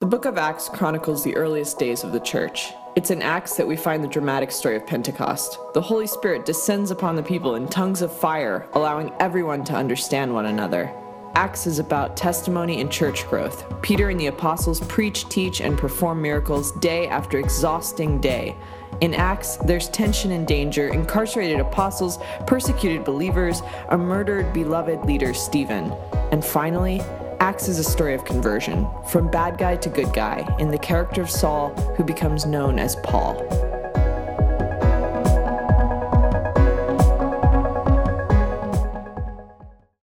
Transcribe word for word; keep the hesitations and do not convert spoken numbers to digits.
book of Acts chronicles the earliest days of the church. It's in Acts that we find the dramatic story of Pentecost. The Holy Spirit descends upon the people in tongues of fire, allowing everyone to understand one another. Acts is about testimony and church growth. Peter and the apostles preach, teach, and perform miracles day after exhausting day. In Acts, there's tension and danger, incarcerated apostles, persecuted believers, a murdered, beloved leader, Stephen. And finally, Acts is a story of conversion, from bad guy to good guy, in the character of Saul, who becomes known as Paul.